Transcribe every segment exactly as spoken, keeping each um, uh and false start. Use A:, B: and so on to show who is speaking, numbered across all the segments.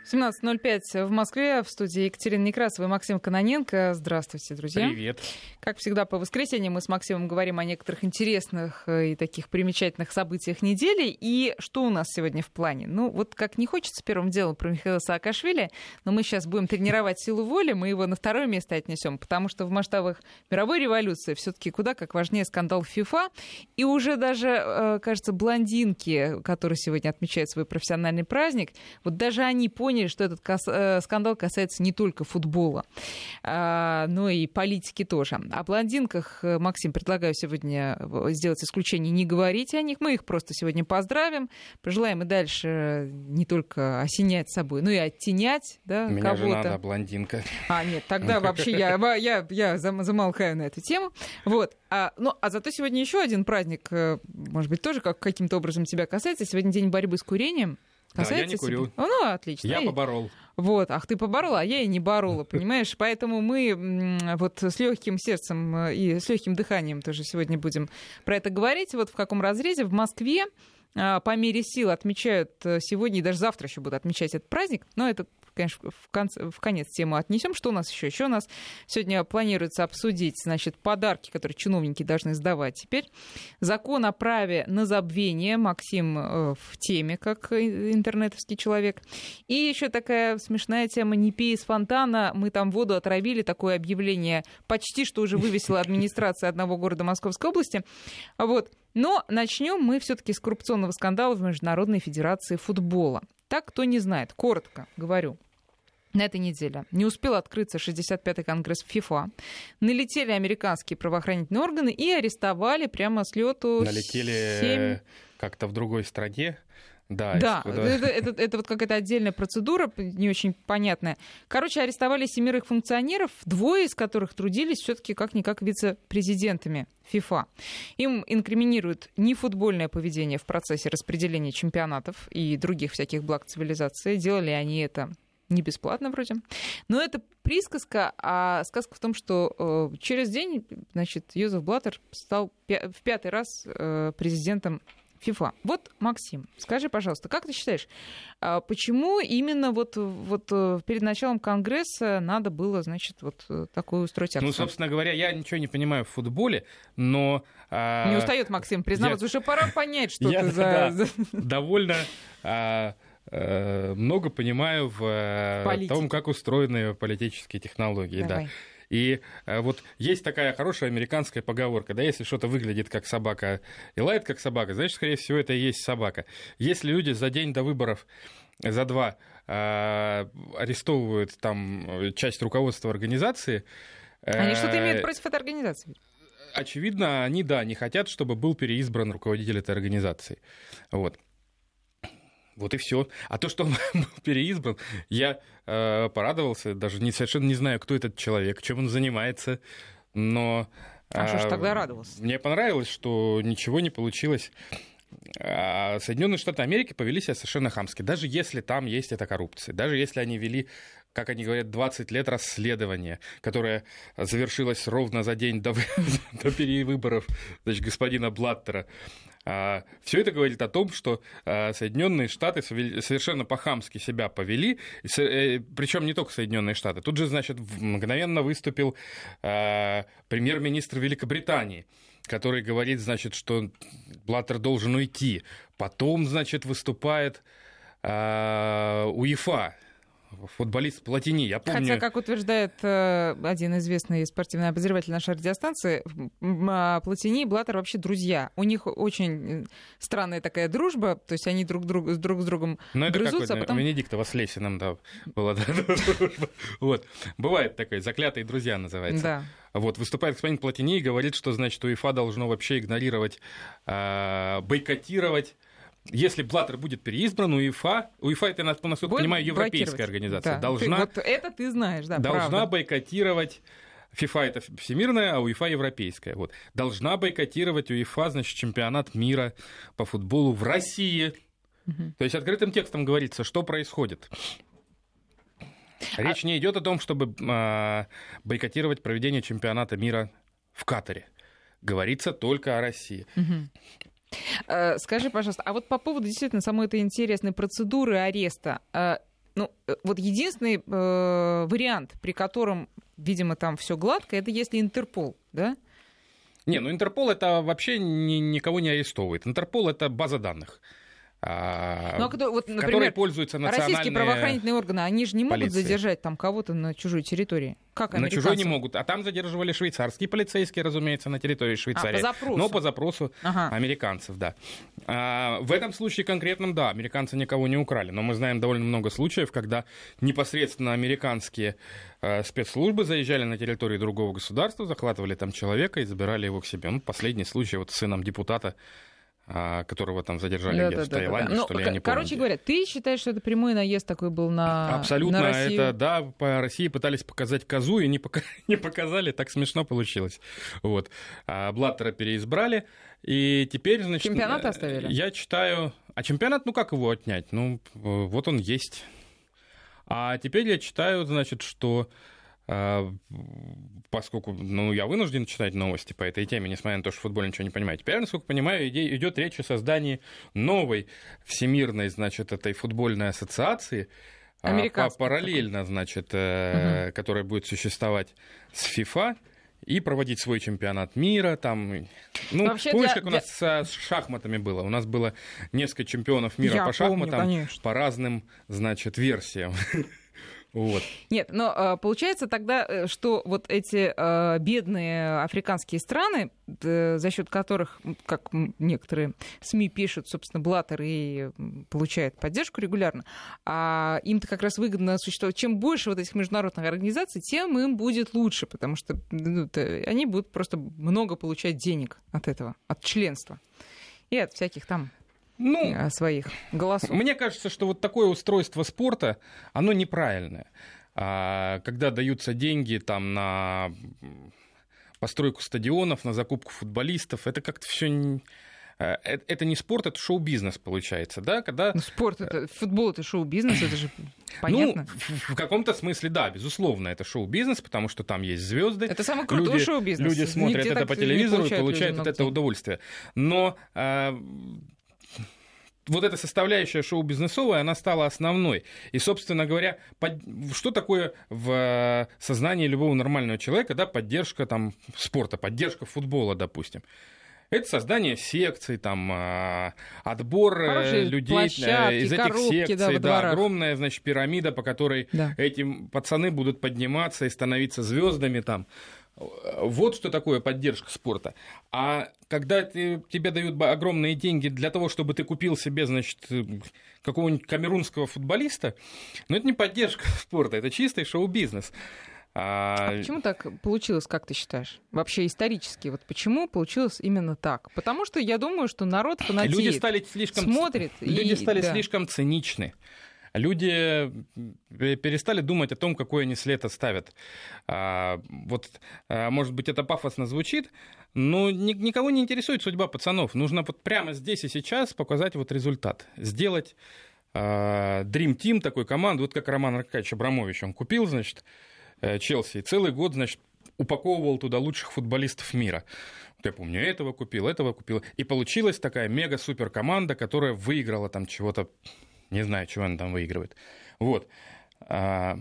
A: семнадцать ноль пять в Москве, в студии Екатерина Некрасова и Максим Кононенко. Здравствуйте, друзья.
B: Привет.
A: Как всегда, по воскресеньям мы с Максимом говорим о некоторых интересных и таких примечательных событиях недели. И что у нас сегодня в плане? Ну, вот как не хочется первым делом про Михаила Саакашвили, но мы сейчас будем тренировать силу воли, мы его на второе место отнесем, потому что в масштабах мировой революции все-таки куда как важнее скандал в ФИФА. И уже даже, кажется, блондинки, которые сегодня отмечают свой профессиональный праздник, вот даже они поняли, что этот кас- скандал касается не только футбола, а, но и политики тоже. О блондинках, Максим, предлагаю сегодня сделать исключение, не говорить о них. Мы их просто сегодня поздравим. Пожелаем и дальше не только осенять собой, но и оттенять, да,
B: Меня
A: кого-то.
B: жена, она блондинка.
A: А, нет, тогда вообще я, я, я замолкаю на эту тему. Вот. А, ну, а зато сегодня еще один праздник, может быть, тоже как, каким-то образом тебя касается. Сегодня день борьбы с курением.
B: Касается да, я не курю.
A: Себя? Ну, отлично.
B: Я поборол.
A: Вот, ах, ты поборола, а я и не борола, понимаешь? Поэтому мы вот с легким сердцем и с легким дыханием тоже сегодня будем про это говорить. Вот в каком разрезе в Москве по мере сил отмечают сегодня, и даже завтра еще будут отмечать этот праздник, но это, конечно, в, конце, в конец тему отнесем. Что у нас еще? Еще у нас сегодня планируется обсудить, значит, подарки, которые чиновники должны сдавать теперь. Закон о праве на забвение. Максим э, в теме, как интернетовский человек. И еще такая смешная тема. Не пей из фонтана. Мы там воду отравили. Такое объявление почти что уже вывесила администрация одного города Московской области. Вот. Но начнем мы все-таки с коррупционного скандала в Международной Федерации футбола. Так, кто не знает, коротко говорю. На этой неделе не успел открыться шестьдесят пятый конгресс ФИФА. Налетели американские правоохранительные органы и арестовали прямо с лету
B: Налетели семь... как-то в другой стране. Да,
A: да это, это, это, это вот какая-то отдельная процедура, не очень понятная. Короче, арестовали семерых функционеров, двое из которых трудились все-таки как-никак вице-президентами ФИФА. Им инкриминируют нефутбольное поведение в процессе распределения чемпионатов и других всяких благ цивилизации. Делали они это не бесплатно вроде. Но это присказка, а сказка в том, что э, через день, значит, Йозеф Блаттер стал пя- в пятый раз э, президентом ФИФА. Вот, Максим, скажи, пожалуйста, как ты считаешь, почему именно вот, вот перед началом Конгресса надо было, значит, вот такую устроить акцию?
B: Ну, собственно говоря, я ничего не понимаю в футболе, но... А...
A: Не устает Максим признаваться, я... уже пора понять, что
B: я,
A: ты за...
B: Да, довольно... А... много понимаю в Политик. том, как устроены политические технологии. Да. И вот есть такая хорошая американская поговорка, да, если что-то выглядит как собака и лает как собака, значит, скорее всего, это и есть собака. Если люди за день до выборов, за два, э, арестовывают там часть руководства организации... Э,
A: они что-то имеют против этой организации?
B: Очевидно, они, да, не хотят, чтобы был переизбран руководитель этой организации. Вот. Вот и все. А то, что он был переизбран, я э, порадовался, даже не, совершенно не знаю, кто этот человек, чем он занимается, но... Э,
A: а что ж тогда радовался?
B: Мне понравилось, что ничего не получилось. А Соединенные Штаты Америки повели себя совершенно хамски, даже если там есть эта коррупция, даже если они вели, как они говорят, двадцать лет расследования, которое завершилось ровно за день до, до перевыборов, значит, господина Блаттера. Все это говорит о том, что Соединенные Штаты совершенно по-хамски себя повели, причем не только Соединенные Штаты. Тут же, значит, мгновенно выступил премьер-министр Великобритании, который говорит, значит, что Блаттер должен уйти. Потом, значит, выступает УЕФА, футболист Платини, я помню...
A: Хотя, как утверждает э, один известный спортивный обозреватель нашей радиостанции, Платини и Блаттер вообще друзья. У них очень странная такая дружба, то есть они друг, друг, друг с другом
B: Но
A: грызутся.
B: Это как потом... Венедиктова с Лесиным, да, была дружба. Вот. Бывает такое, заклятые друзья называется.
A: Да.
B: Вот, выступает господин Платини и говорит, что, значит, УЕФА должно вообще игнорировать, э, бойкотировать. Если Блаттер будет переизбран, УЕФА, УЕФА это, насколько я понимаю, европейская организация,
A: да.
B: должна,
A: ты, вот это ты знаешь, да,
B: должна
A: правда.
B: бойкотировать, ФИФА это всемирная, а УЕФА европейская, вот, должна бойкотировать УЕФА, значит, чемпионат мира по футболу в России. Угу. То есть открытым текстом говорится, что происходит. Речь а... не идет о том, чтобы э, бойкотировать проведение чемпионата мира в Катаре. Говорится только о России.
A: Угу. Скажи, пожалуйста, а вот по поводу действительно самой этой интересной процедуры ареста, ну, вот единственный э, вариант, при котором, видимо, там все гладко, это если Интерпол, да?
B: Не, ну Интерпол это вообще ни, никого не арестовывает. Интерпол это база данных.
A: Ну, а кто, вот, например,
B: которые пользуются национальные
A: российские правоохранительные органы, они же не могут
B: полиции.
A: задержать там кого-то на чужой территории. Как
B: на чужой не могут. А там задерживали швейцарские полицейские, разумеется, на территории Швейцарии.
A: А, по запросу.
B: Но по запросу
A: ага.
B: американцев, да. А, в этом случае конкретном, да, американцы никого не украли. Но мы знаем довольно много случаев, когда непосредственно американские э, спецслужбы заезжали на территорию другого государства, захватывали там человека и забирали его к себе. Ну, последний случай вот с сыном депутата, которого там задержали да, где-то да, в Таиланде, да, да. что ну, ли, я не помню.
A: Короче говоря, ты считаешь, что это прямой наезд такой был на
B: Абсолютно,
A: на Россию?
B: Это, да, по России пытались показать козу, и не, пока, не показали, так смешно получилось. Вот. А Блаттера переизбрали, и теперь, значит...
A: Чемпионат оставили?
B: Я читаю... А чемпионат, ну как его отнять? Ну, вот он есть. А теперь я читаю, значит, что... Поскольку ну, я вынужден читать новости по этой теме, несмотря на то, что в футболе ничего не понимаю. Теперь, насколько понимаю, идет речь о создании новой всемирной, значит, этой футбольной ассоциации, параллельно, значит, угу. которая будет существовать с ФИФА и проводить свой чемпионат мира. Там, ну, вообще помнишь, для... как у нас с шахматами было? У нас было несколько чемпионов мира я по помню, шахматам, конечно. По разным, значит, версиям. Вот.
A: Нет, но получается тогда, что вот эти э, бедные африканские страны, э, за счет которых, как некоторые СМИ пишут, собственно, Блаттер и получает поддержку регулярно, а им-то как раз выгодно существовать. Чем больше вот этих международных организаций, тем им будет лучше, потому что ну, они будут просто много получать денег от этого, от членства и от всяких там... Ну, своих голосов.
B: Мне кажется, что вот такое устройство спорта, оно неправильное. А, когда даются деньги там, на постройку стадионов, на закупку футболистов, это как-то все... Это не спорт, это шоу-бизнес получается, да? Когда...
A: Ну, спорт, это, футбол — это шоу-бизнес, это же понятно.
B: Ну, в каком-то смысле, да, безусловно, это шоу-бизнес, потому что там есть звезды.
A: Это самый крутой
B: люди,
A: шоу-бизнес.
B: Люди смотрят Нигде это по телевизору и получают от этого удовольствие. Но... Вот эта составляющая шоу-бизнесовая, она стала основной. И, собственно говоря, под... что такое в сознании любого нормального человека, да, поддержка там, спорта, поддержка футбола, допустим? Это создание секций, там, отбор Хорошие людей из этих коробки, секций, да, да, огромная, значит, пирамида, по которой да. эти пацаны будут подниматься и становиться звездами там. Вот что такое поддержка спорта. А когда ты, тебе дают огромные деньги для того, чтобы ты купил себе, значит, какого-нибудь камерунского футболиста, ну, это не поддержка спорта, это чистый шоу-бизнес.
A: А... а почему так получилось, как ты считаешь? Вообще исторически, вот почему получилось именно так? Потому что я думаю, что народ фанатеет,
B: люди стали слишком...
A: смотрит.
B: Люди
A: и...
B: стали
A: да.
B: слишком циничны. Люди перестали думать о том, какой они след оставят. А, вот, а, может быть, это пафосно звучит, но ни, никого не интересует судьба пацанов. Нужно вот прямо здесь и сейчас показать вот результат. Сделать а, Dream Team, такой команду, вот как Роман Аркадьевич Абрамович, он купил, значит, Челси, и целый год, значит, упаковывал туда лучших футболистов мира. Я помню, этого купил, этого купил. И получилась такая мега-супер команда, которая выиграла там чего-то. Не знаю, чего она там выигрывает. Вот. Это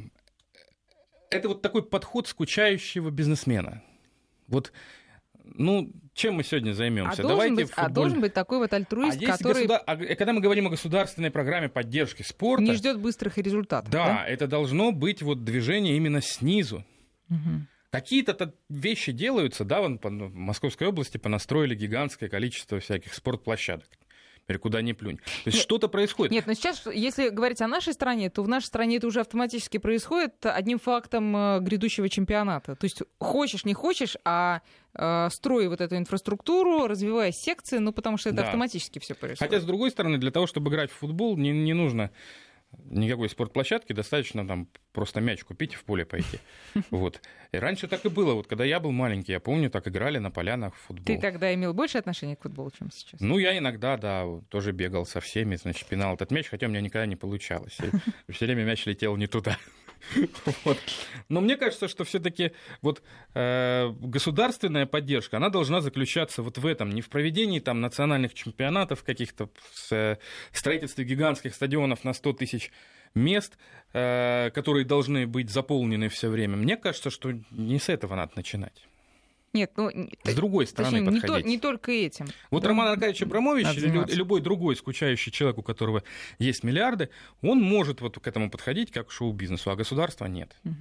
B: вот такой подход скучающего бизнесмена. Вот, ну, чем мы сегодня займемся?
A: А, должен быть, а должен быть такой вот альтруист, а который...
B: Государ... А когда мы говорим о государственной программе поддержки спорта...
A: Не ждет быстрых результатов.
B: Да,
A: да,
B: это должно быть вот движение именно снизу.
A: Угу.
B: Какие-то вещи делаются, да, вон в Московской области понастроили гигантское количество всяких спортплощадок. Теперь куда ни плюнь. То есть нет, что-то происходит.
A: Нет, но сейчас, если говорить о нашей стране, то в нашей стране это уже автоматически происходит одним фактом грядущего чемпионата. То есть хочешь, не хочешь, а э, строй вот эту инфраструктуру, развивая секции, ну потому что это да. автоматически все происходит.
B: Хотя, с другой стороны, для того, чтобы играть в футбол, не, не нужно никакой спортплощадки, достаточно там просто мяч купить и в поле пойти. Вот. И раньше так и было. Вот когда я был маленький, я помню, так играли на полянах в футбол.
A: Ты тогда имел больше отношения к футболу, чем сейчас?
B: Ну, я иногда, да, тоже бегал со всеми, значит, пинал этот мяч, хотя у меня никогда не получалось. Все время мяч летел не туда. Вот. Но мне кажется, что все-таки вот, э, государственная поддержка, она должна заключаться вот в этом, не в проведении там, национальных чемпионатов, каких-то э, строительстве гигантских стадионов на сто тысяч мест, э, которые должны быть заполнены все время. Мне кажется, что не с этого надо начинать.
A: Нет, ну,
B: с другой стороны
A: точнее,
B: подходить.
A: Не, то, не только этим.
B: Вот
A: да?
B: Роман Аркадьевич Абрамович или любой другой скучающий человек, у которого есть миллиарды, он может вот к этому подходить как к шоу-бизнесу, а государства нет.
A: Угу.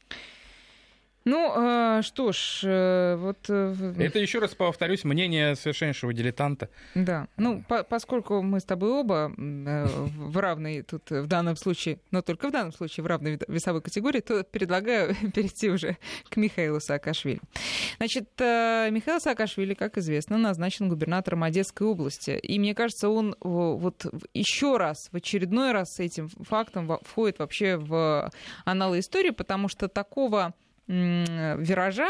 A: Ну, э, что ж, э, вот... Э,
B: Это, еще раз повторюсь, мнение совершеннейшего дилетанта.
A: Да, ну, по- поскольку мы с тобой оба э, в равной, тут в данном случае, но только в данном случае в равной весовой категории, то предлагаю перейти уже к Михаилу Саакашвили. Значит, э, Михаил Саакашвили, как известно, назначен губернатором Одесской области. И мне кажется, он вот еще раз, в очередной раз с этим фактом входит вообще в аналы истории, потому что такого... виража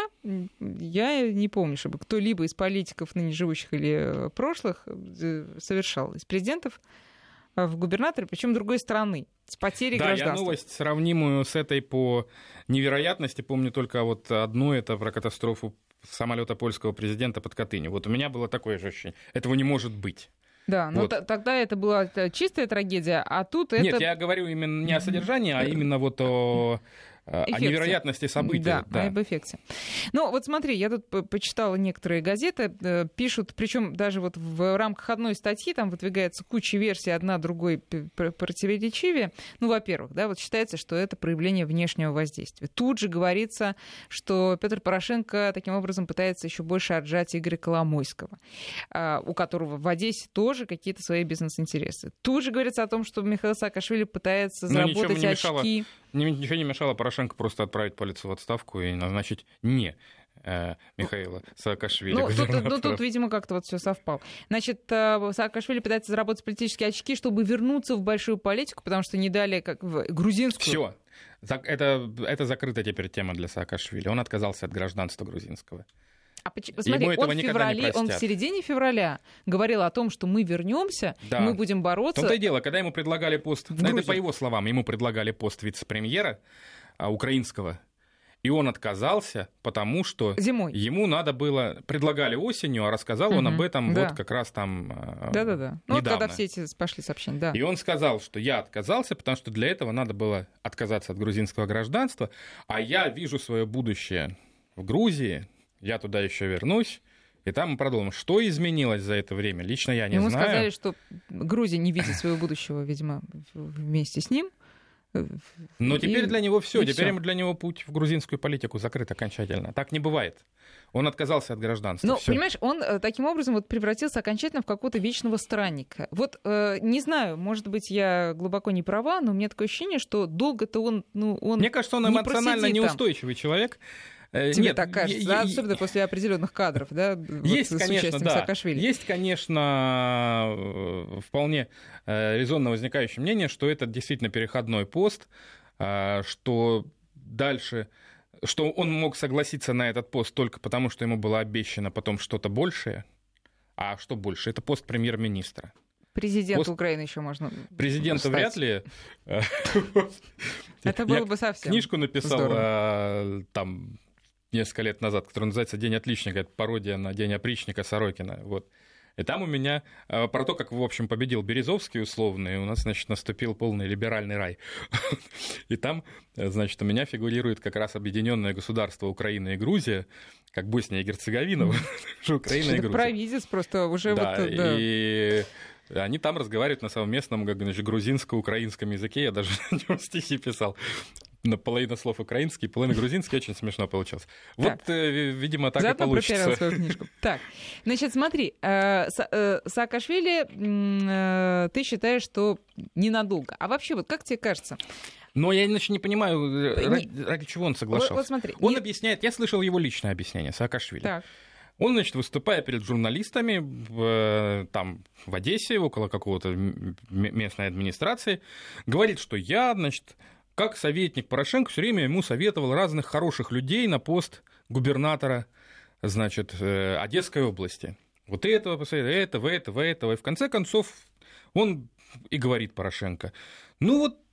A: я не помню, чтобы кто-либо из политиков, ныне живущих или прошлых, совершал. Из президентов в губернаторе, причем другой страны, с потерей
B: да,
A: гражданства.
B: Да, я новость сравнимую с этой по невероятности помню только вот одну, это про катастрофу самолета польского президента под Катынью. Вот у меня было такое же ощущение. Этого не может быть.
A: Да, но вот. т- тогда это была чистая трагедия, а тут это...
B: Нет, я говорю именно не о содержании, а именно вот о... Эффекте. О невероятности событий.
A: Да,
B: да,
A: об эффекте. Ну, вот смотри, я тут почитала некоторые газеты, пишут, причем даже вот в рамках одной статьи там выдвигается куча версий, одна другой противоречивее. Ну, во-первых, да, вот считается, что это проявление внешнего воздействия. Тут же говорится, что Петр Порошенко таким образом пытается еще больше отжать Игоря Коломойского, у которого в Одессе тоже какие-то свои бизнес-интересы. Тут же говорится о том, что Михаил Саакашвили пытается заработать очки.
B: Ничего не мешало Порошенко просто отправить полицию в отставку и назначить не э, Михаила Саакашвили.
A: Ну, тут, ну, тут, видимо, как-то вот все совпало. Значит, Саакашвили пытается заработать политические очки, чтобы вернуться в большую политику, потому что не дали как в грузинскую...
B: Все. Это, это закрыта теперь тема для Саакашвили. Он отказался от гражданства грузинского.
A: А посмотри, он в феврале, он в середине февраля говорил о том, что мы вернемся, да. мы будем бороться.
B: В том-то и дело, когда ему предлагали пост, ну, это по его словам, ему предлагали пост вице-премьера а, украинского, и он отказался, потому что
A: зимой.
B: Ему надо было, предлагали осенью, а рассказал угу. он об этом да. вот как раз там
A: Да-да-да. Ну, вот когда все эти пошли сообщения, да.
B: И он сказал, что я отказался, потому что для этого надо было отказаться от грузинского гражданства, а я вижу свое будущее в Грузии. Я туда еще вернусь, и там мы продолжим. Что изменилось за это время? Лично я не
A: Ему
B: знаю.
A: Ему сказали, что Грузия не видит своего будущего, видимо, вместе с ним.
B: Но и, теперь для него все. Теперь
A: всё.
B: для него путь в грузинскую политику закрыт окончательно. Так не бывает. Он отказался от гражданства.
A: Но,
B: всё.
A: понимаешь, он таким образом вот превратился окончательно в какого-то вечного странника. Вот, э, не знаю, может быть, я глубоко не права, но у меня такое ощущение, что долго-то он, ну, он
B: Мне кажется, он
A: не
B: эмоционально неустойчойкий человек.
A: Тебе
B: Нет,
A: так кажется, да? Особенно после определенных кадров, да?
B: Есть,
A: вот,
B: конечно, да.
A: Саакашвили.
B: Есть, конечно, вполне резонно возникающее мнение, что это действительно переходной пост, что дальше, что он мог согласиться на этот пост только потому, что ему было обещано потом что-то большее. А что больше? Это пост премьер-министра.
A: Президент
B: пост...
A: Украины еще можно.
B: Президента
A: стать.
B: Вряд ли.
A: Это было бы совсем.
B: Книжку написал там несколько лет назад, который называется «День отличника». Это пародия на День опричника Сорокина. Вот. И там у меня э, про то, как, в общем, победил Березовский условный, у нас, значит, наступил полный либеральный рай. И там, значит, у меня фигурирует как раз объединенное государство Украина и Грузия, как Босния и Герцеговина, Украина и Грузия.
A: Провидец просто уже
B: да,
A: вот... Да,
B: и... Они там разговаривают на совместном, как, значит, грузинско-украинском языке. Я даже на нем стихи писал. Половина слов украинский, половина грузинский. Очень смешно получилось. Так. Вот, э, видимо, так
A: Зато
B: и получится.
A: Зато свою книжку. Так, значит, смотри. Э, э, Саакашвили, э, ты считаешь, что ненадолго. А вообще, вот как тебе кажется...
B: Но я иначе не понимаю, ради, не... ради чего он соглашался.
A: Вот, вот смотри,
B: он
A: не...
B: объясняет... Я слышал его личное объяснение, Саакашвили.
A: Так.
B: Он, значит, выступая перед журналистами в, там, в Одессе, около какого-то местной администрации, говорит, что я, значит, как советник Порошенко, все время ему советовал разных хороших людей на пост губернатора, значит, Одесской области. Вот этого посоветовал, этого, этого, этого. И в конце концов он и говорит Порошенко, ну вот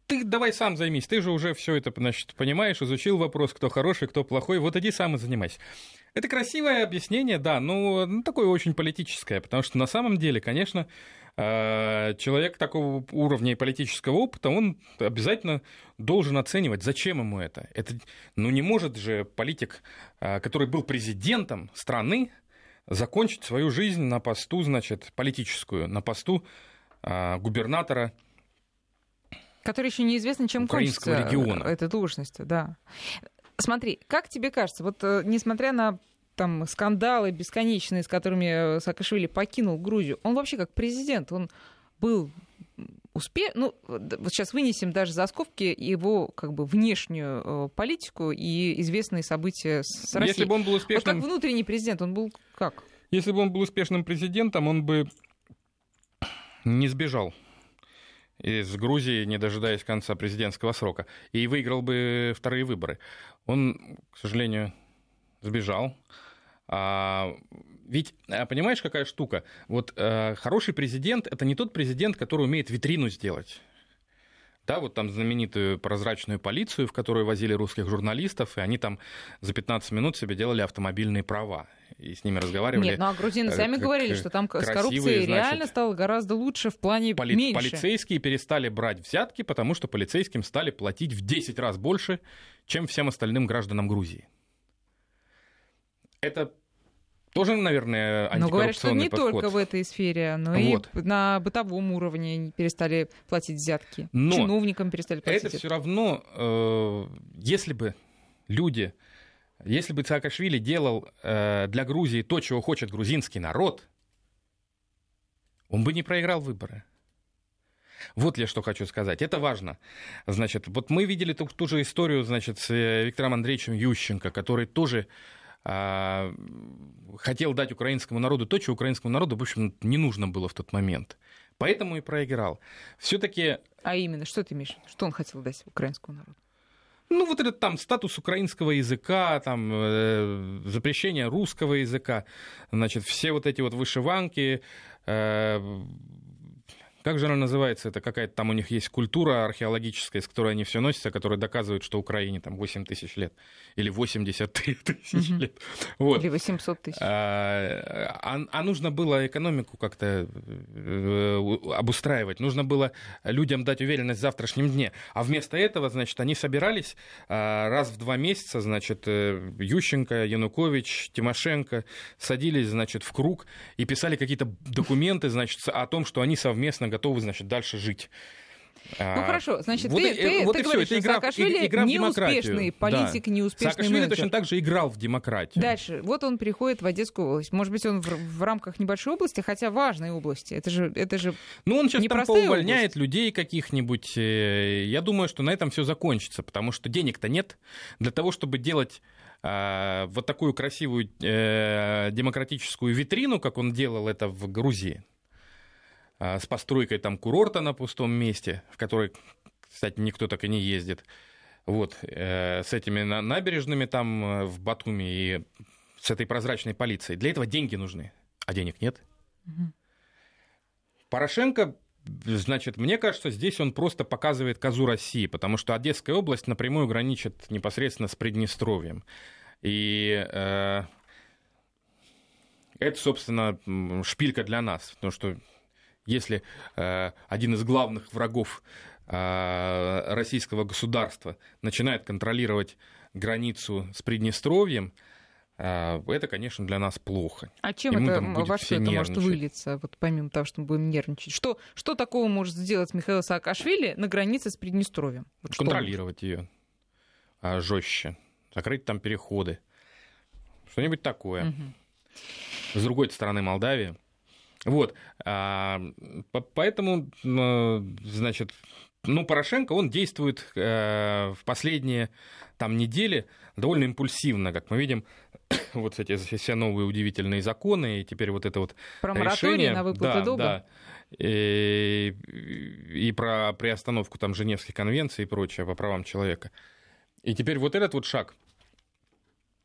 B: ты давай сам займись, ты же уже все это, значит, понимаешь, изучил вопрос, кто хороший, кто плохой, вот иди сам и занимайся. Это красивое объяснение, да, но ну, такое очень политическое, потому что на самом деле, конечно, человек такого уровня и политического опыта, он обязательно должен оценивать, зачем ему это. Это ну, не может же политик, который был президентом страны, закончить свою жизнь на посту, значит, политическую, на посту губернатора,
A: который еще неизвестно, чем кончится
B: региона.
A: Эта должность, да. Смотри, как тебе кажется, вот несмотря на там скандалы бесконечные, с которыми Саакашвили покинул Грузию, он вообще как президент, он был успешен, ну, вот сейчас вынесем даже за скобки его как бы внешнюю политику и известные события с Россией.
B: Если бы он был успешным...
A: Вот как внутренний президент, он был как?
B: Если бы он был успешным президентом, он бы не сбежал из Грузии, не дожидаясь конца президентского срока, и выиграл бы вторые выборы. Он, к сожалению, сбежал. А, ведь, понимаешь, какая штука? Вот а, хороший президент — это не тот президент, который умеет витрину сделать. Да, вот там знаменитую прозрачную полицию, в которую возили русских журналистов, и они там за пятнадцать минут себе делали автомобильные права. И с ними разговаривали.
A: Нет, ну а грузины сами как, говорили, что там с коррупцией реально значит, стало гораздо лучше в плане поли- меньше.
B: Полицейские перестали брать взятки, потому что полицейским стали платить в десять раз больше, чем всем остальным гражданам Грузии. Это тоже, наверное, антикоррупционный подход. Но говорят, что не
A: подход. Только в этой сфере, но вот. И на бытовом уровне перестали платить взятки. Но чиновникам перестали платить.
B: Это все равно, э, если бы люди, если бы Саакашвили делал э, для Грузии то, чего хочет грузинский народ, он бы не проиграл выборы. Вот я что хочу сказать. Это важно. Значит, вот мы видели ту, ту же историю, значит, с Виктором Андреевичем Ющенко, который тоже хотел дать украинскому народу то, чего украинскому народу, в общем, не нужно было в тот момент. Поэтому и проиграл. Все-таки...
A: А именно, что ты имеешь? Что он хотел дать украинскому народу?
B: Ну, вот этот там статус украинского языка, там, э, запрещение русского языка, значит, все вот эти вот вышиванки... Э, Как же она называется? Это какая-то там у них есть культура археологическая, с которой они все носятся, которая доказывает, что Украине там восемь тысяч лет или восемьдесят три тысячи
A: угу.
B: лет. Вот.
A: Или восемьсот тысяч.
B: А, а, а нужно было экономику как-то обустраивать, нужно было людям дать уверенность в завтрашнем дне. А вместо этого, значит, они собирались раз в два месяца, значит, Ющенко, Янукович, Тимошенко садились, значит, в круг и писали какие-то документы, значит, о том, что они совместно готовы, значит, дальше жить.
A: Ну хорошо, значит, вот ты, и, ты, вот ты говоришь, все, что Саакашвили неуспешный политик, да. неуспешный
B: Саакашвили
A: менеджер.
B: точно так же играл в демократию.
A: Дальше, вот он приходит в Одесскую область. Может быть, он в, в рамках небольшой области, хотя важной области. Это же, это же
B: ну, он сейчас там поувольняет
A: область.
B: людей каких-нибудь. Я думаю, что на этом все закончится, потому что денег-то нет. Для того, чтобы делать э, вот такую красивую э, демократическую витрину, как он делал это в Грузии, с постройкой там курорта на пустом месте, в который, кстати, никто так и не ездит, вот, э, с этими набережными там в Батуми и с этой прозрачной полицией. Для этого деньги нужны, а денег нет. Угу. Порошенко, значит, мне кажется, здесь он просто показывает козу России, потому что Одесская область напрямую граничит непосредственно с Приднестровьем. И э, это, собственно, шпилька для нас, потому что если э, один из главных врагов э, российского государства начинает контролировать границу с Приднестровьем, э, это, конечно, для нас плохо.
A: А чем
B: Ему
A: это, во что это
B: нервничать.
A: может вылиться, вот помимо того, что мы будем нервничать? Что, что такого может сделать Михаил Саакашвили на границе с Приднестровьем? Вот
B: контролировать ее э, жестче, закрыть там переходы, что-нибудь такое. Угу. С другой стороны Молдавии. Вот, поэтому, значит, ну, Порошенко, он действует в последние там недели довольно импульсивно, как мы видим, вот эти все новые удивительные законы, и теперь вот это вот
A: про
B: решение...
A: мораторий на выплаты
B: да,
A: долга?
B: Да, и, и про приостановку там Женевских конвенций и прочее по правам человека. И теперь вот этот вот шаг,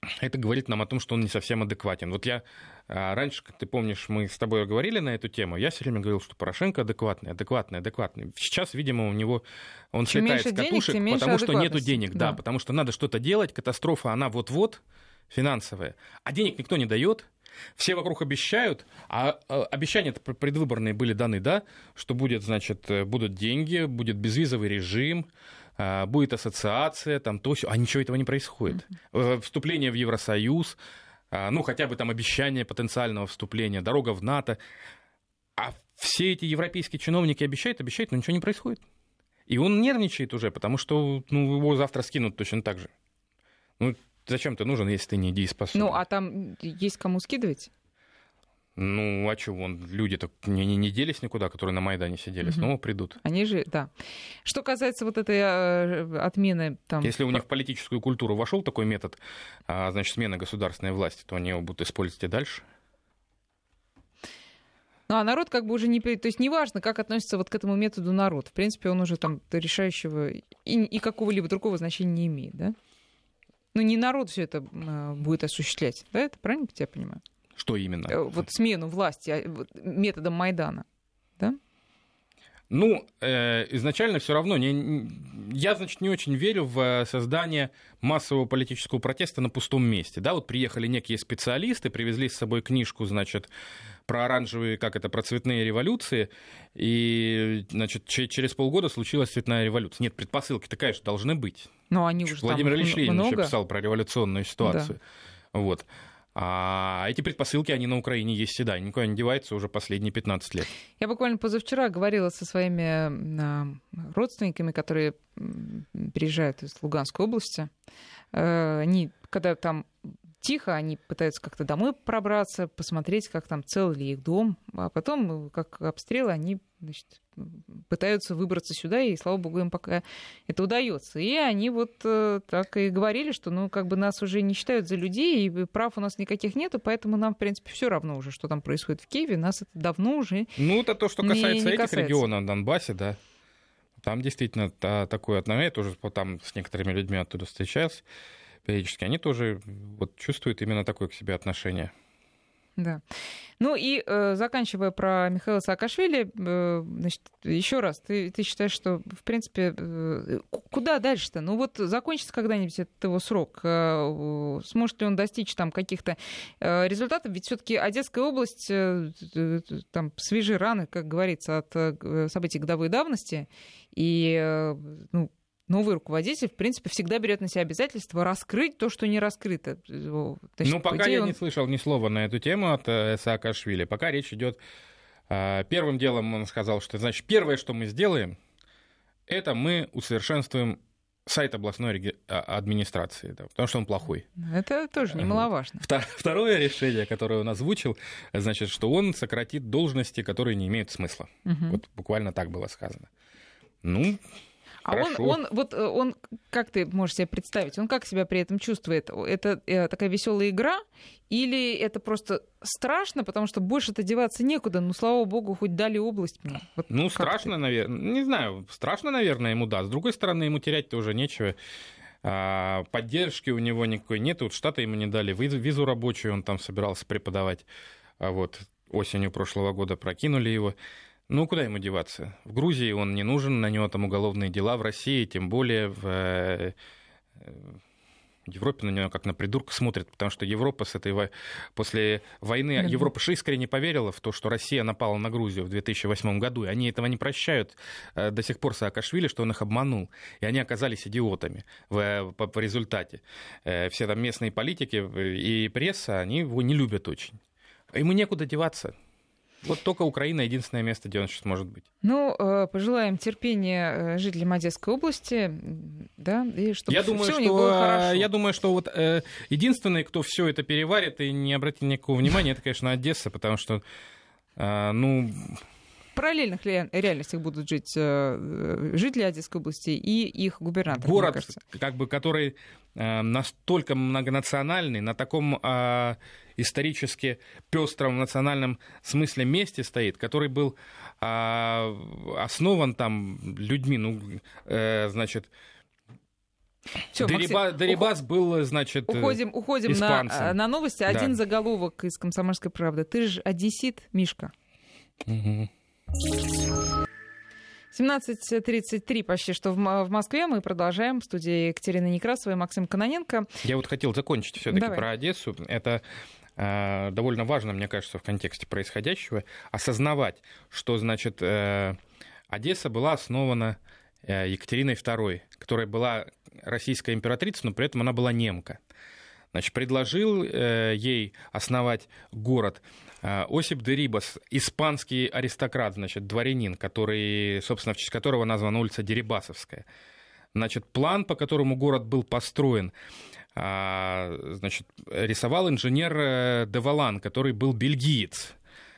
B: это говорит нам о том, что он не совсем адекватен. Вот я раньше, как ты помнишь, мы с тобой говорили на эту тему, я все время говорил, что Порошенко адекватный, адекватный, адекватный. Сейчас, видимо, у него он
A: Чем
B: слетает с катушек,
A: денег,
B: потому что нету денег, да.
A: да,
B: потому что надо что-то делать, катастрофа, она вот-вот финансовая, а денег никто не дает. Все вокруг обещают, а обещания-то предвыборные были даны, да, что будет, значит, будут деньги, будет безвизовый режим, будет ассоциация, там то все, а ничего этого не происходит. Mm-hmm. Вступление в Евросоюз, ну, хотя бы там обещание потенциального вступления, дорога в НАТО. А все эти европейские чиновники обещают, обещают, но ничего не происходит. И он нервничает уже, потому что ну, его завтра скинут точно так же. Ну, зачем ты нужен, если ты не дееспособен?
A: Ну, а там есть кому скидывать?
B: Ну, а что, вон, люди-то не, не, не делись никуда, которые на Майдане сидели, угу. снова придут.
A: Они же, да. Что касается вот этой э, отмены... Там...
B: Если у них в политическую культуру вошел такой метод, а, значит, смены государственной власти, то они его будут использовать и дальше.
A: Ну, а народ как бы уже не... То есть неважно, как относится вот к этому методу народ. В принципе, он уже там решающего и, и какого-либо другого значения не имеет, да? Ну, не народ все это э, будет осуществлять, да? Это правильно я понимаю?
B: Что именно?
A: Вот смену власти методом Майдана, да?
B: Ну, э, изначально все равно. Не, я, значит, не очень верю в создание массового политического протеста на пустом месте. Да, вот приехали некие специалисты, привезли с собой книжку, значит, про оранжевые, как это, про цветные революции, и, значит, через полгода случилась цветная революция. Нет, предпосылки-то, конечно, должны быть.
A: Но они уже
B: Владимир Ильич Ленин
A: много...
B: еще писал про революционную ситуацию. Да. Вот. А эти предпосылки, они на Украине есть всегда, никуда не деваются уже последние пятнадцать лет.
A: Я буквально позавчера говорила со своими родственниками, которые приезжают из Луганской области. Они, когда там тихо, они пытаются как-то домой пробраться, посмотреть, как там, цел ли их дом, а потом, как обстрелы, они, значит, пытаются выбраться сюда, и, слава богу, им пока это удается. И они вот э, так и говорили, что, ну, как бы нас уже не считают за людей, и прав у нас никаких нету, поэтому нам, в принципе, все равно уже, что там происходит в Киеве, нас это давно уже
B: Ну, это то, что касается
A: не, не
B: этих
A: касается.
B: регионов на Донбассе, да. Там действительно такое отношение, я тоже там с некоторыми людьми оттуда встречался периодически, они тоже вот чувствуют именно такое к себе отношение.
A: Да. Ну и э, заканчивая про Михаила Саакашвили, э, значит, еще раз, ты, ты считаешь, что, в принципе, э, куда дальше-то? Ну вот закончится когда-нибудь этот его срок, э, сможет ли он достичь там каких-то э, результатов? Ведь все-таки Одесская область, э, э, там свежие раны, как говорится, от э, событий годовой давности, и, э, ну, новый руководитель, в принципе, всегда берет на себя обязательство раскрыть то, что не раскрыто. Значит,
B: ну, пока
A: идее,
B: я
A: он...
B: не слышал ни слова на эту тему от э, Саакашвили. Пока речь идет... Э, первым делом он сказал, что, значит, первое, что мы сделаем, это мы усовершенствуем сайт областной реги... администрации, да, потому что он плохой.
A: Это тоже немаловажно.
B: Второе решение, которое он озвучил, значит, что он сократит должности, которые не имеют смысла. Угу. Вот буквально так было сказано. Ну...
A: А он, он, вот он, как ты можешь себе представить, он как себя при этом чувствует? Это такая веселая игра или это просто страшно, потому что больше-то деваться некуда? Ну, слава богу, хоть дали область мне. Вот
B: ну, страшно, наверное. Не знаю, страшно, наверное, ему, да. С другой стороны, ему терять-то уже нечего. Поддержки у него никакой нет. Вот Штаты ему не дали визу рабочую, он там собирался преподавать. А вот осенью прошлого года прокинули его. Ну, куда ему деваться? В Грузии он не нужен, на него там уголовные дела, в России, тем более в Европе на него как на придурка смотрят, потому что Европа с этой... после войны... Mm-hmm. Европа же искренне поверила в то, что Россия напала на Грузию в две тысячи восьмом году, и они этого не прощают до сих пор Саакашвили, что он их обманул, и они оказались идиотами в, по, по результате. Все там местные политики и пресса, они его не любят очень. Ему некуда деваться. Вот только Украина единственное место, где он сейчас может быть.
A: Ну, пожелаем терпения жителям Одесской области, да, и чтобы
B: я думаю,
A: все
B: что,
A: у них было хорошо.
B: Я думаю, что вот э, единственный, кто все это переварит и не обратит никакого внимания, это, конечно, Одесса, потому что, э, ну...
A: В параллельных реальностях будут жить э, жители Одесской области и их губернатор.
B: Город, как бы, который э, настолько многонациональный, на таком э, исторически пестром национальном смысле месте стоит, который был э, основан там людьми, ну, э, значит,
A: Всё,
B: Дериба,
A: Максим,
B: Дерибас уход... был, значит,
A: уходим, уходим на, на новости. Один да. заголовок из «Комсомольской правды». Ты же одессит, Мишка.
B: Угу.
A: семнадцать тридцать три почти что в Москве. Мы продолжаем. В студии Екатерина Некрасова и Максим Кононенко.
B: Я вот хотел закончить все-таки про Одессу. Это э, довольно важно, мне кажется, в контексте происходящего. Осознавать, что, значит, э, Одесса была основана э, Екатериной второй, которая была российская императрица, но при этом она была немка. Значит, предложил э, ей основать город э, Осип Дерибас, испанский аристократ, значит, дворянин, который, собственно, в честь которого названа улица Дерибасовская. Значит, план, по которому город был построен, э, значит, рисовал инженер де Валан, который был бельгиец,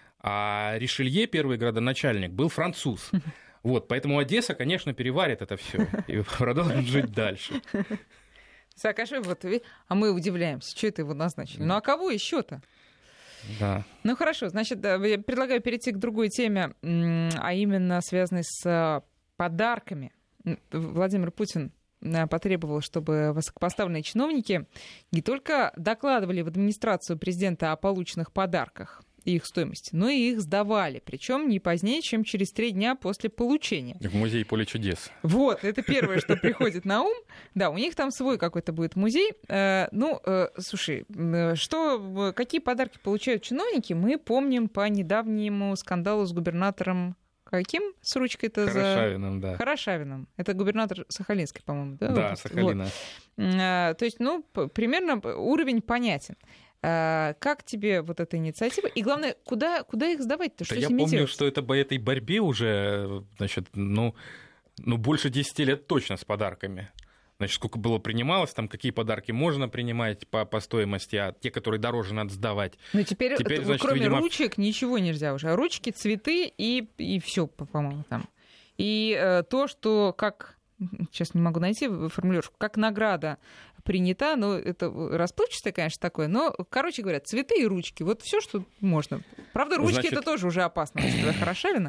B: а Ришелье, первый градоначальник, был француз. Вот, поэтому Одесса, конечно, переварит это все и продолжит жить дальше.
A: Саакашвили, вот, а мы удивляемся, что это его назначили. Ну а кого еще-то?
B: Да.
A: Ну хорошо, значит, я предлагаю перейти к другой теме, а именно связанной с подарками. Владимир Путин потребовал, чтобы высокопоставленные чиновники не только докладывали в администрацию президента о полученных подарках и их стоимости, но и их сдавали, причем не позднее, чем через три дня после получения.
B: В музей поле чудес.
A: Вот, это первое, что приходит на ум. Да, у них там свой какой-то будет музей. Ну, слушай, что, какие подарки получают чиновники, мы помним по недавнему скандалу с губернатором. Каким с ручкой-то?
B: Хорошавиным,
A: за...
B: да.
A: Хорошавиным. Это губернатор Сахалинский, по-моему, да?
B: Да,
A: вот.
B: Сахалина.
A: Вот. То есть, ну, примерно уровень понятен. Как тебе вот эта инициатива? И главное, куда, куда их сдавать-то? Что
B: да я помню, делать? Что это по этой борьбе уже, значит, ну, ну, больше десяти лет точно с подарками. Значит, сколько было принималось, там какие подарки можно принимать по, по стоимости, а те, которые дороже, надо сдавать.
A: Ну, теперь, теперь значит, кроме видимо... ручек ничего нельзя уже. Ручки, цветы и, и все, по-моему, там. И э, то, что как... Сейчас не могу найти формулировку. Как награда принята, ну, это расплывчатое, конечно, такое, но, короче говоря, цветы и ручки, вот все, что можно. Правда, ручки Значит... это тоже уже опасно, когда Хорошавина.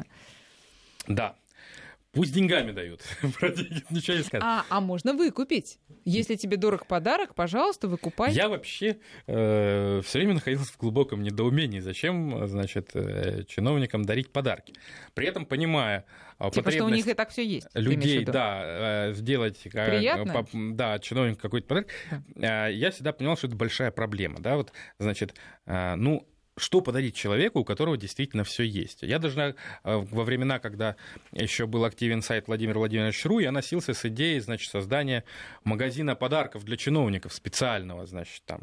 B: Да. Пусть деньгами дают. Про деньги ничего не скажешь.
A: А, а можно выкупить. Если тебе дорог подарок, пожалуйста, выкупай.
B: Я вообще э, все время находился в глубоком недоумении, зачем, значит, э, чиновникам дарить подарки. При этом понимая
A: типа,
B: потребность
A: что у них и так все есть.
B: Людей, да, э, сделать
A: Приятно?
B: По, да, чиновнику какой-то подарок, да. э, я всегда понимал, что это большая проблема. Да, вот, значит, э, ну, что подарить человеку, у которого действительно все есть. Я даже во времена, когда еще был активен сайт Владимир Владимирович точка ру, я носился с идеей, значит, создания магазина подарков для чиновников специального, значит, там,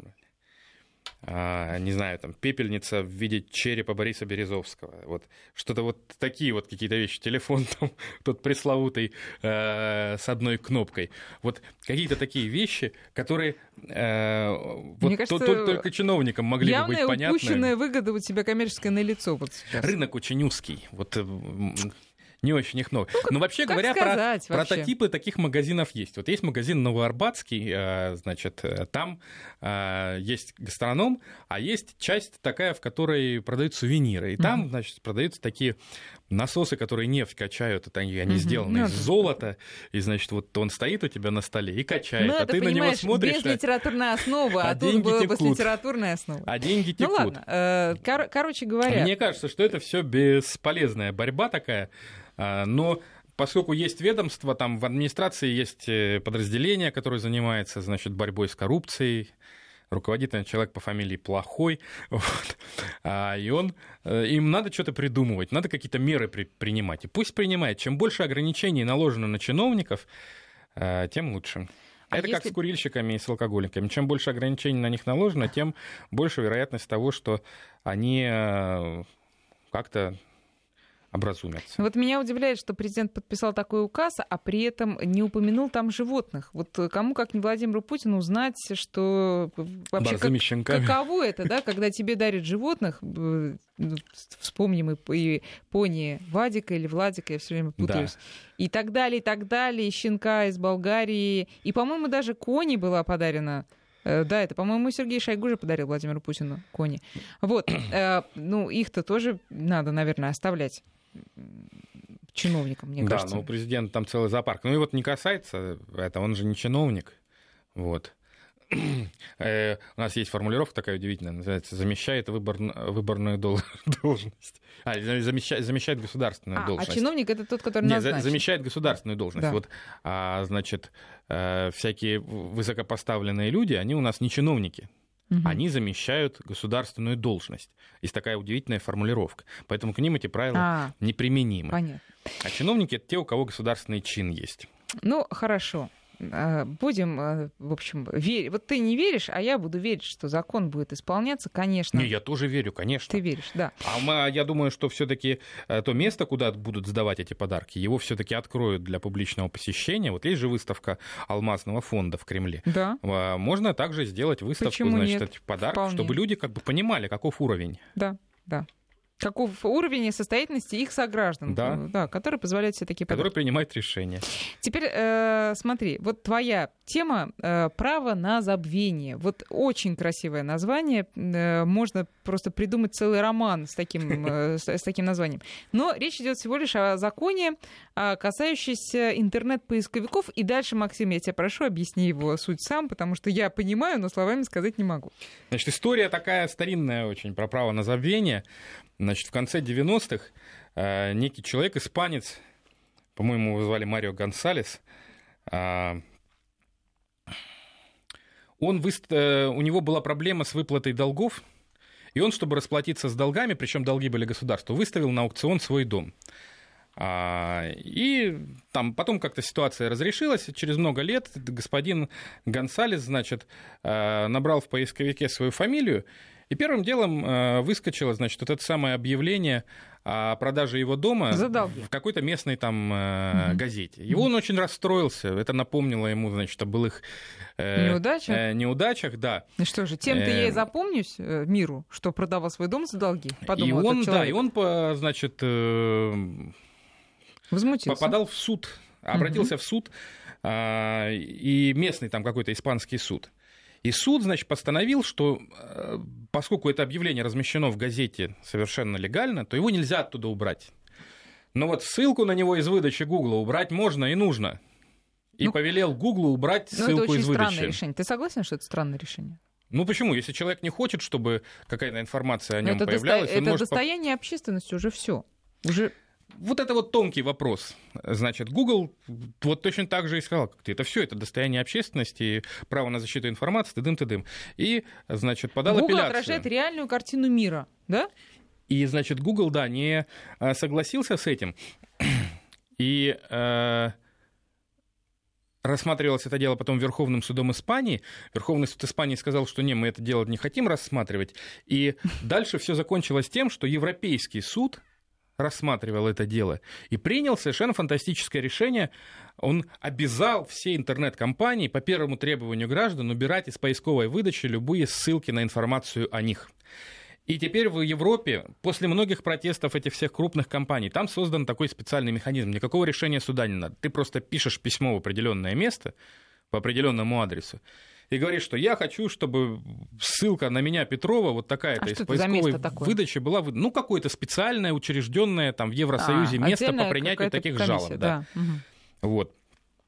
B: а, не знаю, там, пепельница в виде черепа Бориса Березовского. Вот что-то вот такие вот какие-то вещи. Телефон там, тот пресловутый э, с одной кнопкой. Вот какие-то такие вещи, которые э, вот
A: кажется,
B: то, то, только чиновникам могли бы быть понятны.
A: Явная упущенная выгода у тебя коммерческая налицо вот сейчас.
B: Рынок очень узкий. Вот не очень их много. Ну,
A: как,
B: Но вообще
A: как
B: говоря,
A: сказать,
B: про,
A: вообще?
B: прототипы таких магазинов есть. Вот есть магазин Новоарбатский, значит, там есть гастроном, а есть часть такая, в которой продают сувениры. И там, mm-hmm. значит, продаются такие насосы, которые нефть качают. Это они, они mm-hmm. сделаны mm-hmm. из золота. И, значит, вот он стоит у тебя на столе и качает.
A: Ну,
B: а ты на него смотришь.
A: Без литературной основы, а, а тут было бы с литературной основой.
B: А деньги текут.
A: Ну ладно, кор- короче говоря.
B: Мне кажется, что это все бесполезная борьба такая. Но поскольку есть ведомство, там в администрации есть подразделение, которое занимается, значит, борьбой с коррупцией, руководит человек по фамилии Плохой, вот, и он, им надо что-то придумывать, надо какие-то меры при, принимать. И пусть принимает. Чем больше ограничений наложено на чиновников, тем лучше. А это если... как с курильщиками и с алкоголиками. Чем больше ограничений на них наложено, тем больше вероятность того, что они как-то образумятся.
A: Вот меня удивляет, что президент подписал такой указ, а при этом не упомянул там животных. Вот кому, как не Владимиру Путину, узнать, что вообще как, каково это, да, когда тебе дарят животных, вспомним и, и пони Вадика или Владика, я все время путаюсь, да. и так далее, и так далее, и щенка из Болгарии, и, по-моему, даже кони была подарена. Да, это, по-моему, Сергей Шойгу же подарил Владимиру Путину кони. Вот, ну, их-то тоже надо, наверное, оставлять чиновникам, мне
B: да,
A: кажется.
B: Да, но у президента там целый зоопарк. Ну и вот не касается это, он же не чиновник. Вот. У нас есть формулировка такая удивительная, называется «замещает выбор, выборную дол- должность». А, замещает, замещает государственную
A: а,
B: должность.
A: А чиновник — это тот, который
B: Нет,
A: назначен.
B: замещает государственную должность.
A: Да.
B: Вот, а, значит, всякие высокопоставленные люди, они у нас не чиновники. Угу. Они замещают государственную должность. Есть такая удивительная формулировка. Поэтому к ним эти правила а, неприменимы.
A: Понятно.
B: А чиновники — это те, у кого государственный чин есть.
A: Ну, хорошо. Будем, в общем, верить. Вот ты не веришь, а я буду верить, что закон будет исполняться, конечно.
B: Не, я тоже верю, конечно.
A: Ты веришь, да.
B: А мы, я думаю, что все-таки то место, куда будут сдавать эти подарки, его все-таки откроют для публичного посещения. Вот есть же выставка Алмазного фонда в Кремле.
A: Да.
B: Можно также сделать выставку,
A: Почему
B: значит,
A: нет?
B: этих подарков,
A: Вполне.
B: чтобы люди как бы понимали, каков уровень.
A: Да, да. Каков уровень состоятельности их сограждан,
B: да.
A: Да, который позволяет себе такие
B: подарки. Которые принимают решения.
A: Теперь э, смотри, вот твоя тема э, «Право на забвение». Вот очень красивое название. Э, можно просто придумать целый роман с таким, э, с, с таким названием. Но речь идет всего лишь о законе, э, касающемся интернет-поисковиков. И дальше, Максим, я тебя прошу, объясни его суть сам, потому что я понимаю, но словами сказать не могу.
B: Значит, история такая старинная очень про право на забвение. Значит, в конце девяностых э, некий человек, испанец, по-моему, его звали Марио Гонсалес, э, он выст... э, у него была проблема с выплатой долгов, и он, чтобы расплатиться с долгами, причем долги были государству, выставил на аукцион свой дом. А, и там потом как-то ситуация разрешилась, через много лет господин Гонсалес, значит, э, набрал в поисковике свою фамилию, и первым делом э, выскочило, значит, вот это самое объявление о продаже его дома в какой-то местной там э, угу. газете. Его он очень расстроился. Это напомнило ему, значит, о былых э,
A: неудачах.
B: Э, неудачах, да.
A: Ну что же, тем-то э, я и запомнюсь э, миру, что продавал свой дом за долги. Подумал,
B: и он, да, и он, значит, э,
A: возмутился.
B: Попадал в суд, обратился угу. в суд, э, и местный там какой-то испанский суд. И суд, значит, постановил, что поскольку это объявление размещено в газете совершенно легально, то его нельзя оттуда убрать. Но вот ссылку на него из выдачи Гугла убрать можно и нужно. И ну, повелел Гуглу убрать ссылку из выдачи.
A: Это очень странное решение. Ты согласен, что это странное решение?
B: Ну почему? Если человек не хочет, чтобы какая-то информация о нем появлялась...
A: Это
B: может...
A: достояние общественности уже все. Уже...
B: Вот это вот тонкий вопрос. Значит, Google вот точно так же и сказал, как ты, это все, это достояние общественности, право на защиту информации, тыдым-тыдым. И, значит, подал
A: Google
B: апелляцию.
A: Google отражает реальную картину мира, да?
B: И, значит, Google, да, не согласился с этим. И э, рассматривалось это дело потом Верховным судом Испании. Верховный суд Испании сказал, что не, мы это дело не хотим рассматривать. И дальше все закончилось тем, что Европейский суд рассматривал это дело и принял совершенно фантастическое решение. Он обязал все интернет-компании по первому требованию граждан убирать из поисковой выдачи любые ссылки на информацию о них. И теперь в Европе, после многих протестов этих всех крупных компаний, там создан такой специальный механизм. Никакого решения суда не надо. Ты просто пишешь письмо в определенное место по определенному адресу и говоришь, что я хочу, чтобы ссылка на меня, Петрова, вот такая-то
A: а
B: из поисковой выдачи была, ну, какое-то специальное, учрежденное там в Евросоюзе а, место по принятию таких
A: комиссия,
B: жалоб. Да.
A: Да. Угу.
B: Вот.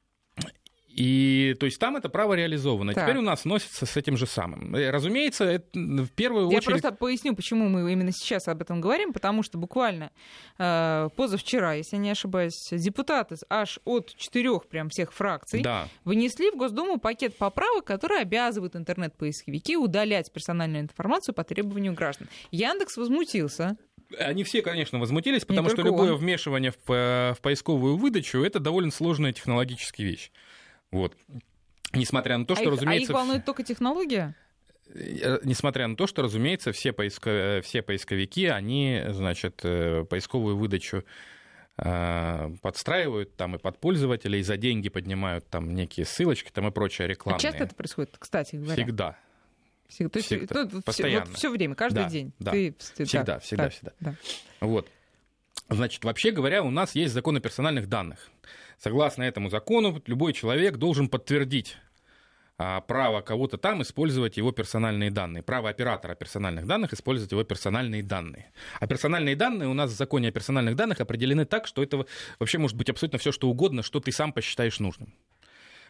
B: И, то есть, там это право реализовано.
A: Так.
B: Теперь у нас носится с этим же самым. Разумеется, это в первую
A: Я
B: очередь...
A: Я просто поясню, почему мы именно сейчас об этом говорим, потому что буквально э, позавчера, если я не ошибаюсь, депутаты аж от четырех прям всех фракций
B: да.
A: вынесли в Госдуму пакет поправок, которые обязывают интернет-поисковики удалять персональную информацию по требованию граждан. Яндекс возмутился.
B: Они все, конечно, возмутились, потому что любое он. вмешивание в, в поисковую выдачу — это довольно сложная технологическая вещь. Вот. Несмотря на то, что,
A: а их,
B: разумеется...
A: А их волнует только технология?
B: Несмотря на то, что, разумеется, все, поиско... все поисковики, они, значит, поисковую выдачу подстраивают там и под пользователей, и за деньги поднимают там некие ссылочки там и прочее рекламные.
A: А часто это происходит, кстати говоря?
B: Всегда.
A: Всегда. То есть,
B: всегда.
A: То,
B: постоянно.
A: Вот все время, каждый
B: да,
A: день.
B: Да.
A: Ты...
B: Всегда,
A: да,
B: всегда,
A: да,
B: всегда.
A: Да.
B: Вот. Значит, вообще говоря, у нас есть закон о персональных данных. Согласно этому закону, любой человек должен подтвердить а, право кого-то там использовать его персональные данные, право оператора персональных данных использовать его персональные данные. А персональные данные у нас в законе о персональных данных определены так, что это вообще может быть абсолютно все, что угодно, что ты сам посчитаешь нужным.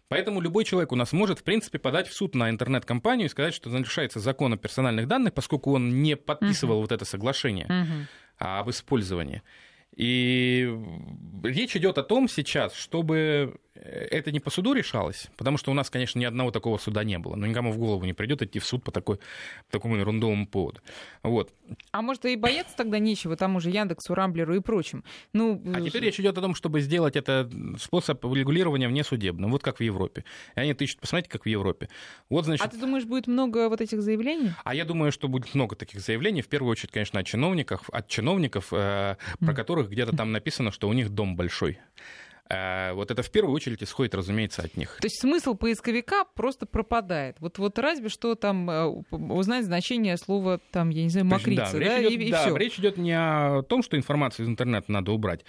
B: Поэтому любой человек у нас может, в принципе, подать в суд на интернет-компанию и сказать, что нарушается закон о персональных данных, поскольку он не подписывал uh-huh. вот это соглашение uh-huh. об использовании. И речь идет о том сейчас, чтобы это не по суду решалось, потому что у нас, конечно, ни одного такого суда не было. Но никому в голову не придет идти в суд по, такой, по такому ерундовому поводу. Вот.
A: А может, и бояться тогда нечего тому же Яндексу, Рамблеру и прочим? Ну...
B: А теперь речь идет о том, чтобы сделать это способ регулирования внесудебным, вот как в Европе. И они ищут, посмотрите, как в Европе. Вот, значит...
A: А ты думаешь, будет много вот этих заявлений?
B: А я думаю, что будет много таких заявлений. В первую очередь, конечно, от чиновников, от чиновников, э, mm. про которых где-то там написано, что у них дом большой. Вот это в первую очередь исходит, разумеется, от них.
A: То есть смысл поисковика просто пропадает. Вот, вот разве что там узнать значение слова, там, я не знаю, мокрица, да,
B: да, речь
A: и,
B: идет,
A: и
B: да,
A: всё.
B: Речь идет не о том, что информацию из интернета надо убрать,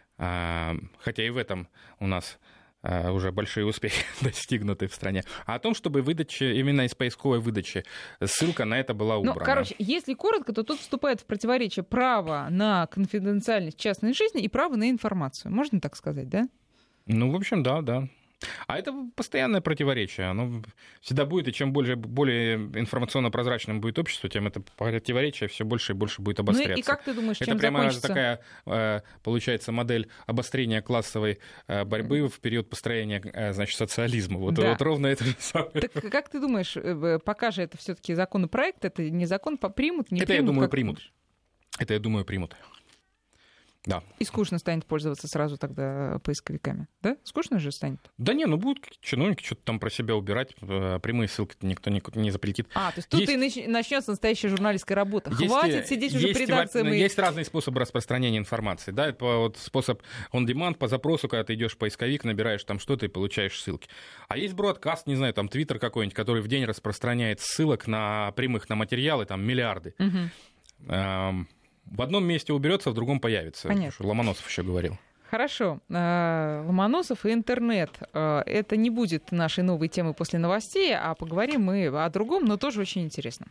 B: хотя и в этом у нас уже большие успехи достигнуты в стране, а о том, чтобы выдача, именно из поисковой выдачи ссылка на это была убрана.
A: Ну, короче, если коротко, то тут вступает в противоречие право на конфиденциальность частной жизни и право на информацию. Можно так сказать, да?
B: Ну, в общем, да, да. А это постоянное противоречие. Оно всегда будет, и чем более, более информационно-прозрачным будет общество, тем это противоречие все больше и больше будет обостряться.
A: Ну и как ты думаешь, чем
B: это прямо
A: закончится?
B: Такая, получается, модель обострения классовой борьбы в период построения, значит, социализма. Вот, да. вот ровно это же самое.
A: Так как ты думаешь, пока же это все-таки законопроект, это не закон, примут, не
B: это,
A: примут?
B: Я думаю,
A: как...
B: примут. Это, я думаю, примут. Да.
A: И скучно станет пользоваться сразу тогда поисковиками, да? Скучно же станет?
B: Да не, ну будут чиновники что-то там про себя убирать, прямые ссылки никто не запретит.
A: А, то есть тут есть... и начнется настоящая журналистская работа. Есть... Хватит сидеть есть... уже по редакциям.
B: Есть и... разные способы распространения информации, да, это вот способ on-demand, по запросу, когда ты идешь в поисковик, набираешь там что-то и получаешь ссылки. А есть бродкаст, не знаю, там Твиттер какой-нибудь, который в день распространяет ссылок на прямых, на материалы, там миллиарды. Угу. Эм... В одном месте уберется, в другом появится. Понятно. Ломоносов еще говорил.
A: Хорошо. Ломоносов и интернет. Это не будет нашей новой темой после новостей, а поговорим мы о другом, но тоже очень интересно.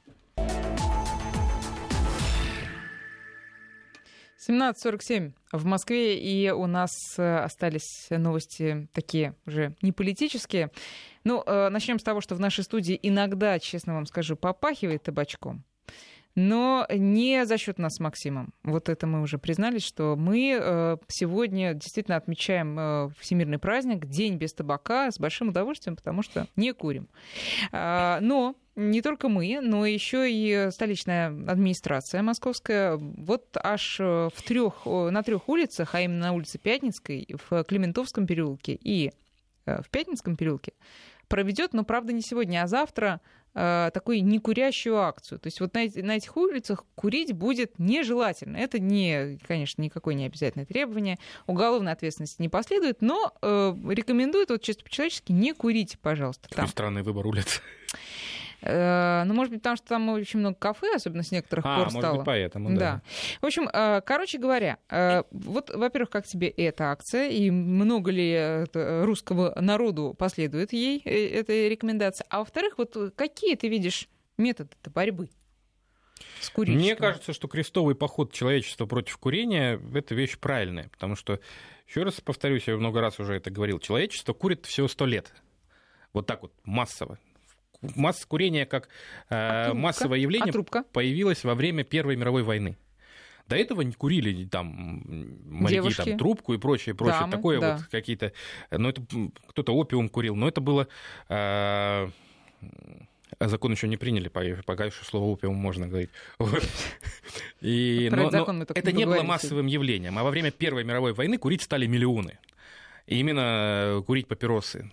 A: семнадцать сорок семь в Москве, и у нас остались новости такие уже не политические. Ну, начнем с того, что в нашей студии иногда, честно вам скажу, попахивает табачком. Но не за счет нас с Максимом. Вот это мы уже признались, что мы сегодня действительно отмечаем всемирный праздник, День без табака, с большим удовольствием, потому что не курим. Но не только мы, но еще и столичная администрация московская. Вот аж в трёх, на трех улицах, а именно на улице Пятницкой, в Клементовском переулке и в Пятницком переулке, проведет, но, правда, не сегодня, а завтра, такую некурящую акцию. То есть вот на, на этих улицах курить будет нежелательно. Это, не, конечно, никакое не обязательное требование. Уголовной ответственности не последует, но э, рекомендуют вот чисто по-человечески не курите, пожалуйста.
B: Какой странный выбор улиц.
A: Ну, может быть, потому что там очень много кафе, особенно с некоторых
B: а,
A: пор
B: может
A: стало.
B: Быть, поэтому, да.
A: да. В общем, короче говоря, вот, во-первых, как тебе эта акция, и много ли русского народу последует ей этой рекомендации, а во-вторых, вот какие ты видишь методы борьбы с курильщиками?
B: Мне кажется, что крестовый поход человечества против курения — это вещь правильная, потому что, еще раз повторюсь, я много раз уже это говорил, человечество курит всего сто лет. Вот так вот, массово. Масса курения как э, массовое явление
A: а
B: появилось во время Первой мировой войны. До этого не курили там моряки, там, трубку и прочее, прочее.
A: Дамы,
B: такое
A: да.
B: вот какие-то... Ну, это кто-то опиум курил, но это было... Э, закон еще не приняли, пока еще слово опиум можно говорить. Вот. И, но, но это не было массовым явлением. А во время Первой мировой войны курить стали миллионы. И именно курить папиросы.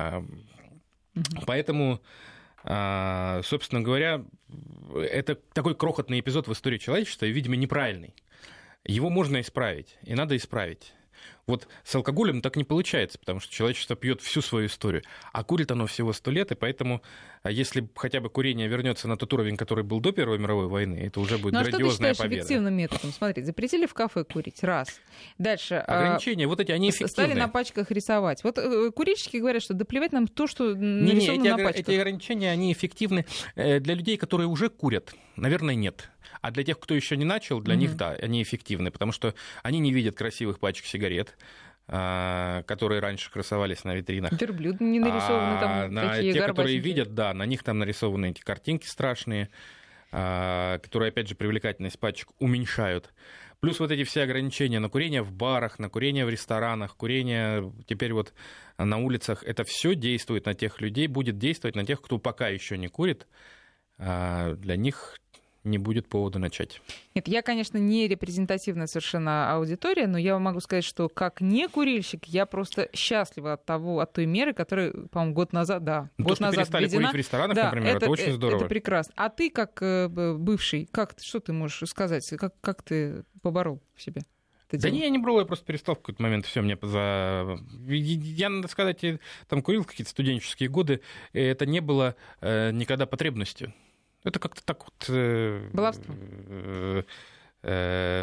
B: Поэтому, собственно говоря, это такой крохотный эпизод в истории человечества, и, видимо, неправильный. Его можно исправить, и надо исправить. Вот с алкоголем так не получается, потому что человечество пьет всю свою историю, а курит оно всего сто лет, и поэтому, если хотя бы курение вернется на тот уровень, который был до Первой мировой войны, это уже будет ну, грандиозная победа.
A: А что ты считаешь эффективным методом? Смотри, запретили в кафе курить, раз. Дальше.
B: Ограничения, а, вот эти, они эффективны.
A: Стали на пачках рисовать. Вот э, курильщики говорят, что да плевать нам то, что нарисовано
B: не, не,
A: на
B: эти,
A: пачках.
B: Эти ограничения, они эффективны для людей, которые уже курят. Наверное, нет. А для тех, кто еще не начал, для mm-hmm. них, да, они эффективны, потому что они не видят красивых пачек сигарет. которые раньше красовались на витринах.
A: Верблюды не нарисованы
B: а
A: там
B: на
A: такие
B: те,
A: горбатенькие.
B: которые видят, да, на них там нарисованы эти картинки страшные, которые, опять же, привлекательность пачек уменьшают. Плюс вот эти все ограничения на курение в барах, на курение в ресторанах, курение теперь вот на улицах, это все действует на тех людей, будет действовать на тех, кто пока еще не курит. Для них не будет повода начать.
A: Нет, я, конечно, не репрезентативная совершенно аудитория, но я могу сказать, что как не курильщик, я просто счастлива от того, от той меры, которая, по-моему, год назад, да,
B: То,
A: год
B: что
A: назад
B: перестали
A: введена.
B: курить в ресторанах,
A: да,
B: например, это, это очень здорово.
A: Это прекрасно. А ты, как э, бывший, как, что ты можешь сказать? Как, как ты поборол в себе?
B: Да не, я не брал, я просто перестал в какой-то момент. Все, мне за... Я, надо сказать, там курил в какие-то студенческие годы, и это не было э, никогда потребностью. Это как-то так вот... Э,
A: Баловство.
B: Э, э,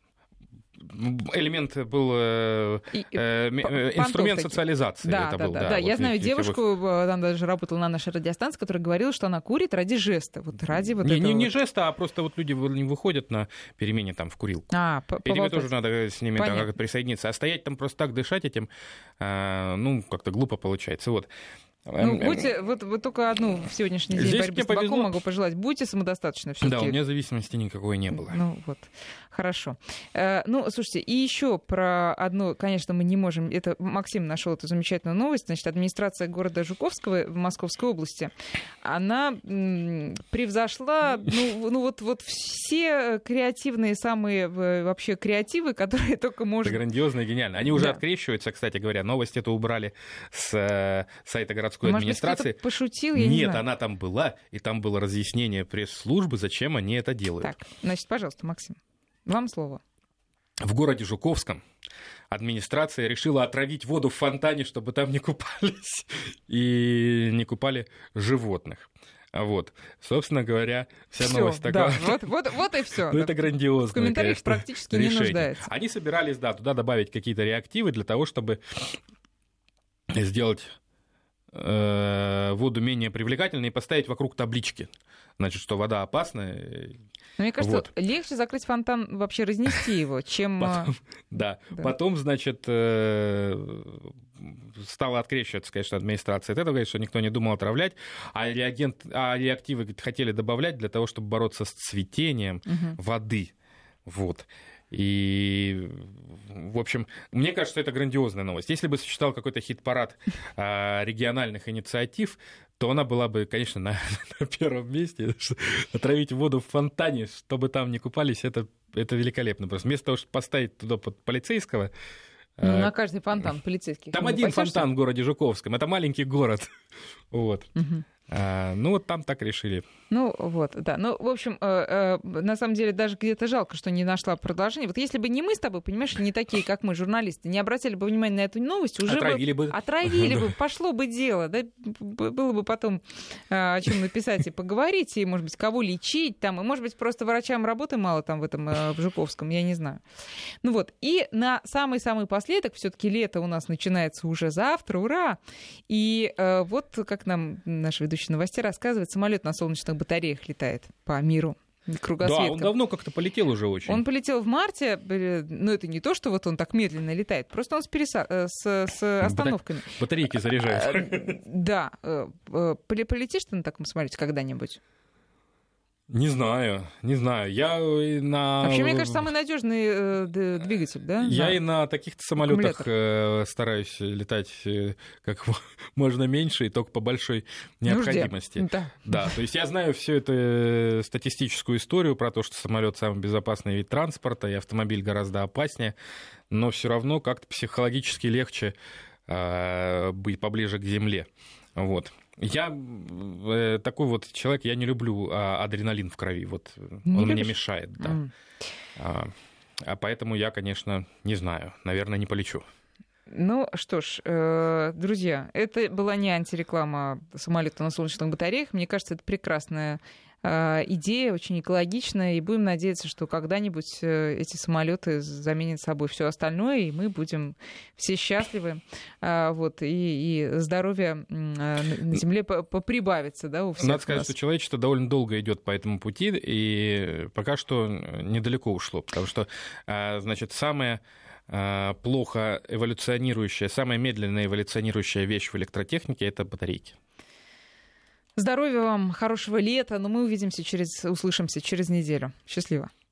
B: элемент был э, э, инструмент социализации.
A: Да,
B: это
A: да,
B: был,
A: да,
B: да,
A: да.
B: вот
A: Я знаю
B: этих,
A: девушку,
B: этих...
A: она даже работала на нашей радиостанции, которая говорила, что она курит ради жеста. Вот ради вот
B: не,
A: этого.
B: Не, не
A: вот...
B: жеста, а просто вот люди не выходят на перемене там в курилку.
A: А,
B: и тебе тоже надо с ними
A: так,
B: присоединиться. А стоять там просто так, дышать этим, э, ну, как-то глупо получается. Вот.
A: Ну, будьте, вот, вот только одну в сегодняшний день
B: Здесь
A: борьбы с табаком
B: повезло.
A: могу пожелать. Будьте самодостаточны все-таки.
B: Да, у меня зависимости никакой не было.
A: Ну, вот. Хорошо. Э, ну, слушайте, и еще про одно, конечно, мы не можем... Это Максим нашел эту замечательную новость. Значит, администрация города Жуковского в Московской области, она м, превзошла, ну, ну вот, вот все креативные, самые вообще креативы, которые только можно...
B: Это грандиозно и гениально. Они уже
A: да.
B: открещиваются, кстати говоря. Новость эту убрали с э, сайта городской
A: Может
B: администрации.
A: Быть, пошутил, я
B: Нет,
A: не знаю.
B: она там была, и там было разъяснение пресс-службы, зачем они это делают.
A: Так, значит, пожалуйста, Максим, вам слово.
B: В городе Жуковском администрация решила отравить воду в фонтане, чтобы там не купались и не купали животных. Вот, собственно говоря, вся
A: всё,
B: новость такая.
A: Да, вот, вот, вот и все.
B: Ну, это грандиозно.
A: В комментариях конечно, практически
B: решение.
A: Не нуждается.
B: Они собирались, да, туда добавить какие-то реактивы для того, чтобы сделать э, воду менее привлекательной и поставить вокруг таблички. Значит, что вода опасная.
A: Но мне кажется,
B: вот.
A: легче закрыть фонтан, вообще разнести его, чем...
B: Потом, да. да, потом, значит, стала открещиваться, конечно, администрация от этого, говорит, что никто не думал отравлять, а, реагент, а реактивы говорит, хотели добавлять для того, чтобы бороться с цветением угу. воды. Вот. И, в общем, мне кажется, это грандиозная новость. Если бы существовал какой-то хит-парад региональных инициатив, то она была бы, конечно, на, на первом месте. Отравить воду в фонтане, чтобы там не купались, это, это великолепно. Просто вместо того, чтобы поставить туда под полицейского...
A: Ну, э, на каждый фонтан полицейский.
B: Там один пасешься? Фонтан в городе Жуковском. Это маленький город. Вот. Угу. А, ну, вот там так решили.
A: Ну, вот, да. Ну, в общем, э, э, на самом деле, даже где-то жалко, что не нашла продолжения. Вот если бы не мы с тобой, понимаешь, не такие, как мы, журналисты, не обратили бы внимания на эту новость, уже
B: отравили бы.
A: бы... Отравили бы. Пошло бы дело. Да? Было бы потом о чем написать и поговорить, и, может быть, кого лечить там, и, может быть, просто врачам работы мало там в этом, в Жуковском, я не знаю. Ну вот, и на самый-самый последок, все-таки лето у нас начинается уже завтра, ура! И э, вот, как нам наш ведущий новостей рассказывает, самолет на солнечных батареях летает по миру. Кругосветка.
B: Да, он давно как-то полетел уже очень.
A: Он полетел в марте, но это не то, что вот он так медленно летает, просто он с, переса... с, с остановками.
B: Батарейки заряжают.
A: Да. Полетишь ты на таком самолете когда-нибудь?
B: Не знаю, не знаю. Я на...
A: Вообще, мне кажется, самый надежный э, двигатель, да?
B: Я
A: да.
B: и на таких-то самолетах э, стараюсь летать э, как можно меньше и только по большой необходимости.
A: Да.
B: Да, то есть я знаю всю эту статистическую историю про то, что самолет самый безопасный вид транспорта, и автомобиль гораздо опаснее, но все равно как-то психологически легче э, быть поближе к земле. Вот. Я э, такой вот человек, я не люблю а, адреналин в крови, вот не он любишь? Мне мешает, да. Mm. А, а поэтому я, конечно, не знаю, наверное, не полечу.
A: Ну что ж, э, друзья, это была не антиреклама самолета на солнечных батареях. Мне кажется, это прекрасная э, идея, очень экологичная, и будем надеяться, что когда-нибудь э, эти самолеты заменят собой все остальное, и мы будем все счастливы, э, вот, и, и здоровье э, на земле поприбавится, да, у всех.
B: Надо сказать, что человечество довольно долго идет по этому пути, и пока что недалеко ушло, потому что, э, значит, самое плохо эволюционирующая, самая медленная эволюционирующая вещь в электротехнике — это батарейки.
A: Здоровья вам, хорошего лета, но мы увидимся через, услышимся через неделю. Счастливо.